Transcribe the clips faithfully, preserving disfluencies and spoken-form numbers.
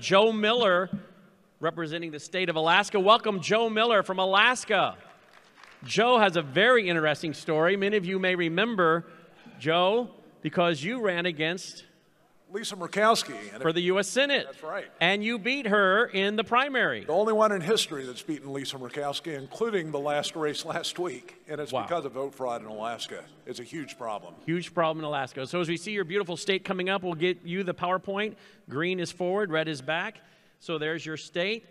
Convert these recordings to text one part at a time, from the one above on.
Joe Miller, representing the state of Alaska. Welcome, Joe Miller from Alaska. Joe has a very interesting story. Many of you may remember Joe because you ran against Lisa Murkowski. For the U S Senate. That's right. And you beat her in the primary. The only one in history that's beaten Lisa Murkowski, including the last race last week. And it's Wow. because of vote fraud in Alaska. It's a huge problem. Huge problem in Alaska. So as we see your beautiful state coming up, we'll get you the PowerPoint. Green is forward, red is back. So there's your state.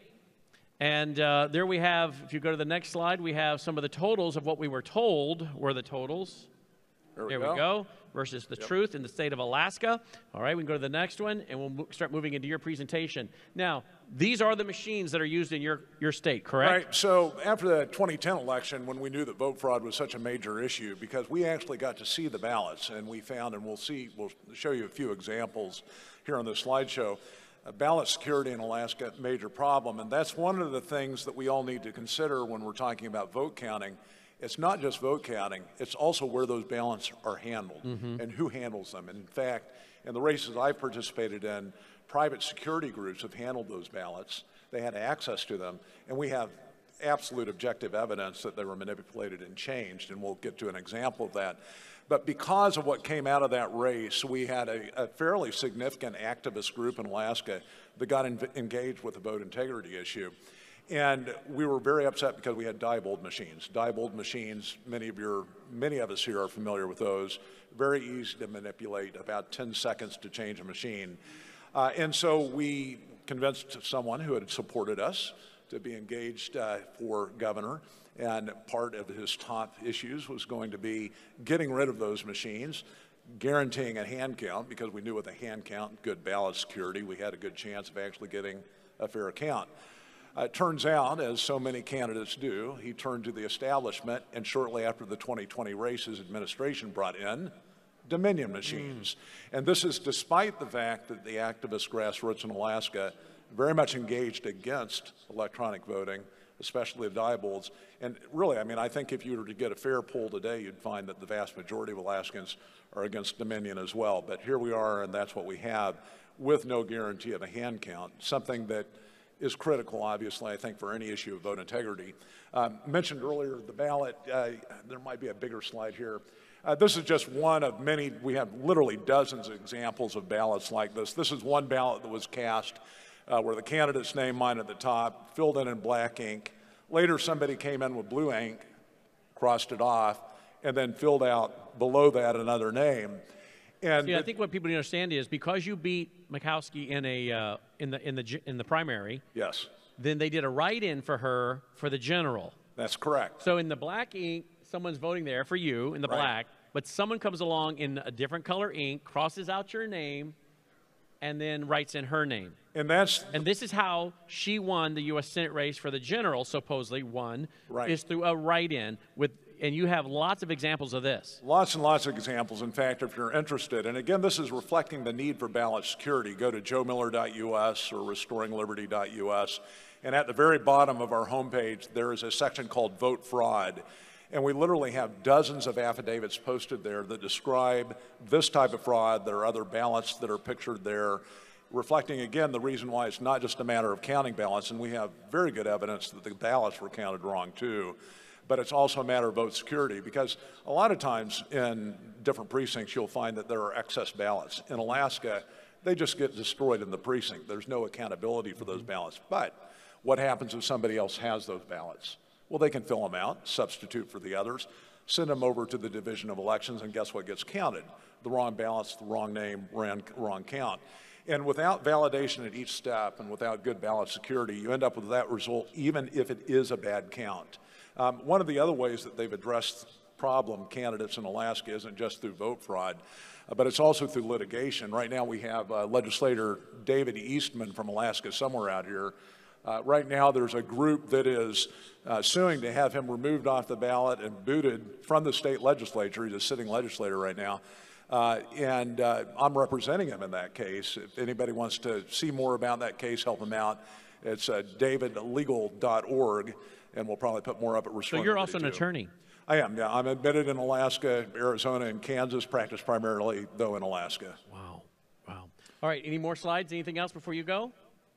And uh, there we have, if you go to the next slide, we have some of the totals of what we were told were the totals. There we there go. we go. Versus the Yep. truth in the state of Alaska. All right, we can go to the next one, and we'll mo start moving into your presentation. Now, these are the machines that are used in your, your state, correct? Right. So after the twenty ten election, when we knew that vote fraud was such a major issue, because we actually got to see the ballots, and we found, and we'll see, we'll show you a few examples here on this slideshow, uh, ballot security in Alaska, major problem. And that's one of the things that we all need to consider when we're talking about vote counting. It's not just vote counting, it's also where those ballots are handled Mm-hmm. and who handles them. And in fact, in the races I've participated in, private security groups have handled those ballots. They had access to them, and we have absolute objective evidence that they were manipulated and changed, and we'll get to an example of that. But because of what came out of that race, we had a, a fairly significant activist group in Alaska that got in, engaged with the vote integrity issue. And we were very upset because we had Diebold machines. Diebold machines, many of your, many of us here are familiar with those. Very easy to manipulate, about ten seconds to change a machine. Uh, and so we convinced someone who had supported us to be engaged uh, for governor. And part of his top issues was going to be getting rid of those machines, guaranteeing a hand count, because we knew with a hand count, good ballot security, we had a good chance of actually getting a fair count. Uh, it turns out, as so many candidates do, he turned to the establishment, and shortly after the twenty twenty race, his administration brought in Dominion machines. Mm. And this is despite the fact that the activist grassroots in Alaska very much engaged against electronic voting, especially the Diebold's. And really, I mean, I think if you were to get a fair poll today, you'd find that the vast majority of Alaskans are against Dominion as well. But here we are, and that's what we have, with no guarantee of a hand count, something that is critical, obviously, I think, for any issue of vote integrity. Um, mentioned earlier the ballot. Uh, there might be a bigger slide here. Uh, this is just one of many. We have literally dozens of examples of ballots like this. This is one ballot that was cast uh, where the candidate's name line at the top, filled in in black ink. Later, somebody came in with blue ink, crossed it off, and then filled out below that another name. And See, I think what people need to understand is because you beat Murkowski in a uh, in the in the in the primary, yes, then they did a write-in for her for the general. That's correct. So in the black ink, someone's voting there for you in the Right. black, but someone comes along in a different color ink, crosses out your name, and then writes in her name. And that's And this is how she won the U S Senate race for the general, supposedly won, Right. is through a write-in with. And you have lots of examples of this. Lots and lots of examples. In fact, if you're interested, and again, this is reflecting the need for ballot security, go to joe miller dot U S or restoring liberty dot U S. And at the very bottom of our homepage, there is a section called Vote Fraud. And we literally have dozens of affidavits posted there that describe this type of fraud. There are other ballots that are pictured there, reflecting, again, the reason why it's not just a matter of counting ballots. And we have very good evidence that the ballots were counted wrong, too. But it's also a matter of vote security, because a lot of times in different precincts you'll find that there are excess ballots. In Alaska, they just get destroyed in the precinct. There's no accountability for those ballots. But what happens if somebody else has those ballots? Well, they can fill them out, substitute for the others, send them over to the Division of Elections, and guess what gets counted? The wrong ballots, the wrong name, wrong count. And without validation at each step and without good ballot security, you end up with that result even if it is a bad count. Um, one of the other ways that they've addressed problem candidates in Alaska isn't just through vote fraud, uh, but it's also through litigation. Right now we have uh, legislator David Eastman from Alaska somewhere out here. Uh, right now there's a group that is uh, suing to have him removed off the ballot and booted from the state legislature. He's a sitting legislator right now. Uh, and uh, I'm representing him in that case. If anybody wants to see more about that case, help him out. It's uh, david legal dot org. And we'll probably put more up at Restoring So you're Liberty, also an too. attorney. I am, yeah. I'm admitted in Alaska, Arizona, and Kansas, practice primarily, though, in Alaska. Wow. Wow. All right, any more slides? Anything else before you go?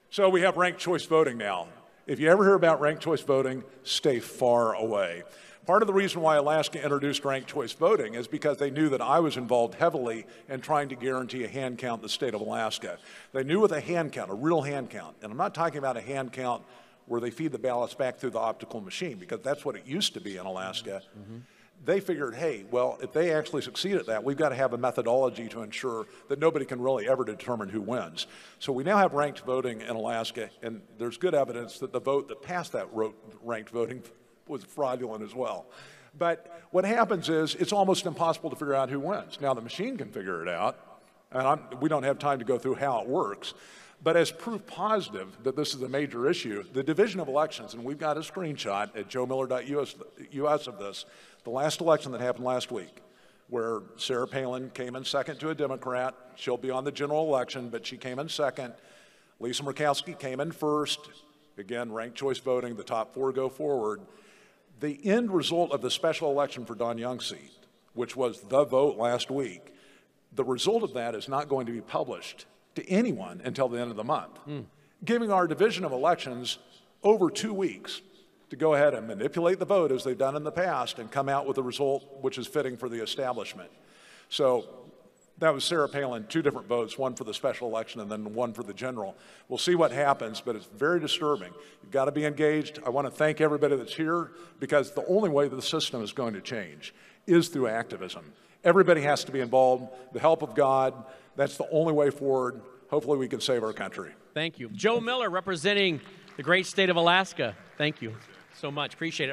So we have ranked choice voting now. If you ever hear about ranked choice voting, stay far away. Part of the reason why Alaska introduced ranked choice voting is because they knew that I was involved heavily in trying to guarantee a hand count in the state of Alaska. They knew with a hand count, a real hand count, and I'm not talking about a hand count where they feed the ballots back through the optical machine, because that's what it used to be in Alaska. Mm-hmm. They figured, hey, well, if they actually succeed at that, we've got to have a methodology to ensure that nobody can really ever determine who wins. So we now have ranked voting in Alaska, and there's good evidence that the vote that passed that ranked voting was fraudulent as well. But what happens is it's almost impossible to figure out who wins. Now, the machine can figure it out, and I'm, we don't have time to go through how it works. But as proof positive that this is a major issue, the Division of Elections, and we've got a screenshot at joe miller dot U S of this, the last election that happened last week, where Sarah Palin came in second to a Democrat. She'll be on the general election, but she came in second. Lisa Murkowski came in first. Again, ranked choice voting, the top four go forward. The end result of the special election for Don Young's seat, which was the vote last week, the result of that is not going to be published to anyone until the end of the month, mm. giving our Division of Elections over two weeks to go ahead and manipulate the vote as they've done in the past and come out with a result which is fitting for the establishment. So that was Sarah Palin, two different votes, one for the special election and then one for the general. We'll see what happens, but it's very disturbing. You've got to be engaged. I want to thank everybody that's here, because the only way that the system is going to change is through activism. Everybody has to be involved. The help of God, that's the only way forward. Hopefully we can save our country. Thank you. Joe Miller, representing the great state of Alaska. Thank you so much. Appreciate it.